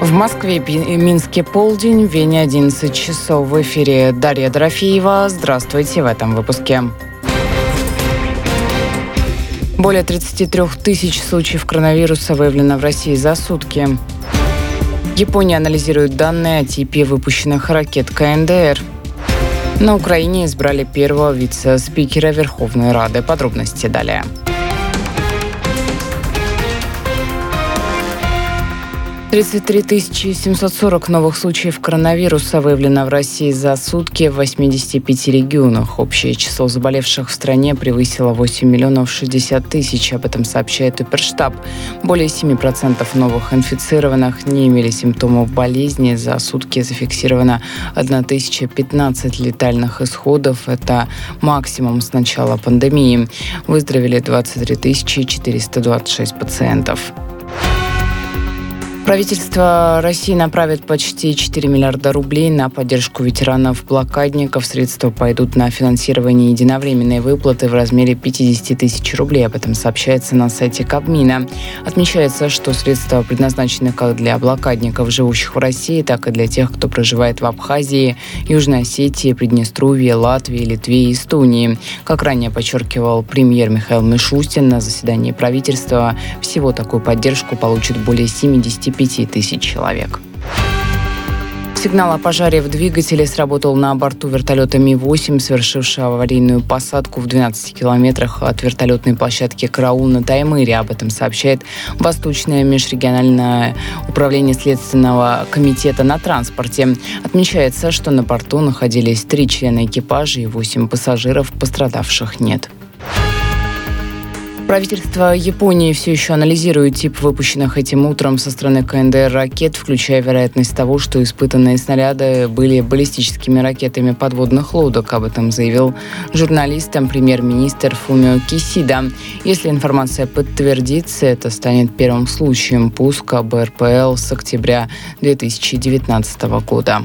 В Москве и Минске полдень, в Вене 11 часов. В эфире Дарья Дорофеева. Здравствуйте в этом выпуске. Более 33 тысяч случаев коронавируса выявлено в России за сутки. Япония анализирует данные о типе выпущенных ракет КНДР. На Украине избрали первого вице-спикера Верховной Рады. Подробности далее. 33 740 новых случаев коронавируса выявлено в России за сутки в 85 регионах. Общее число заболевших в стране превысило 8 060 000. Об этом сообщает Оперштаб. Более 7% новых инфицированных не имели симптомов болезни. За сутки зафиксировано 1015 летальных исходов. Это максимум с начала пандемии. Выздоровели 23 426 пациентов. Правительство России направит почти 4 миллиарда рублей на поддержку ветеранов-блокадников. Средства пойдут на финансирование единовременной выплаты в размере 50 тысяч рублей. Об этом сообщается на сайте Кабмина. Отмечается, что средства предназначены как для блокадников, живущих в России, так и для тех, кто проживает в Абхазии, Южной Осетии, Приднестровье, Латвии, Литве и Эстонии. Как ранее подчеркивал премьер Михаил Мишустин на заседании правительства, всего такую поддержку получит более 75 тысяч человек. Сигнал о пожаре в двигателе сработал на борту вертолета Ми-8, совершившего аварийную посадку в 12 километрах от вертолетной площадки «Караул» на Таймыре. Об этом сообщает Восточное межрегиональное управление Следственного комитета на транспорте. Отмечается, что на борту находились 3 члена экипажа и 8 пассажиров, пострадавших нет. Правительство Японии все еще анализирует тип выпущенных этим утром со стороны КНДР ракет, включая вероятность того, что испытанные снаряды были баллистическими ракетами подводных лодок. Об этом заявил журналистам премьер-министр Фумио Кисида. Если информация подтвердится, это станет первым случаем пуска БРПЛ с октября 2019 года.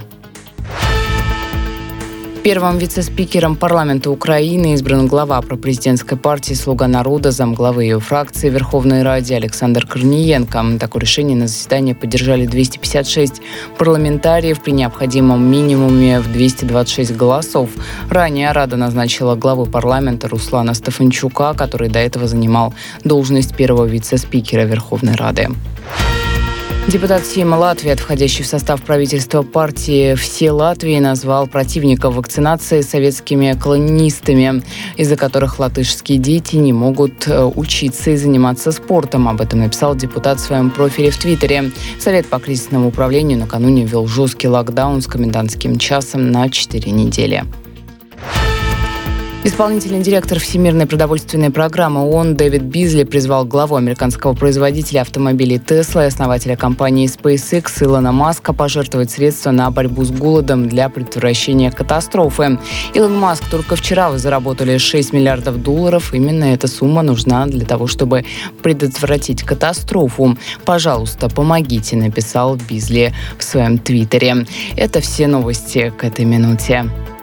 Первым вице-спикером парламента Украины избран глава пропрезидентской партии «Слуга народа», замглавы ее фракции в Верховной Раде Александр Корниенко. Такое решение на заседании поддержали 256 парламентариев при необходимом минимуме в 226 голосов. Ранее Рада назначила главу парламента Руслана Стефанчука, который до этого занимал должность первого вице-спикера Верховной Рады. Депутат Сейма Латвии, входящий в состав правительства партии «Все Латвии», назвал противников вакцинации советскими колонистами, из-за которых латышские дети не могут учиться и заниматься спортом. Об этом написал депутат в своем профиле в Твиттере. Совет по кризисному управлению накануне ввел жесткий локдаун с комендантским часом на 4 недели. Исполнительный директор Всемирной продовольственной программы ООН Дэвид Бизли призвал главу американского производителя автомобилей Tesla и основателя компании SpaceX Илона Маска пожертвовать средства на борьбу с голодом для предотвращения катастрофы. Илон Маск только вчера вы заработали $6 миллиардов. Именно эта сумма нужна для того, чтобы предотвратить катастрофу. «Пожалуйста, помогите», написал Бизли в своем твиттере. Это все новости к этой минуте.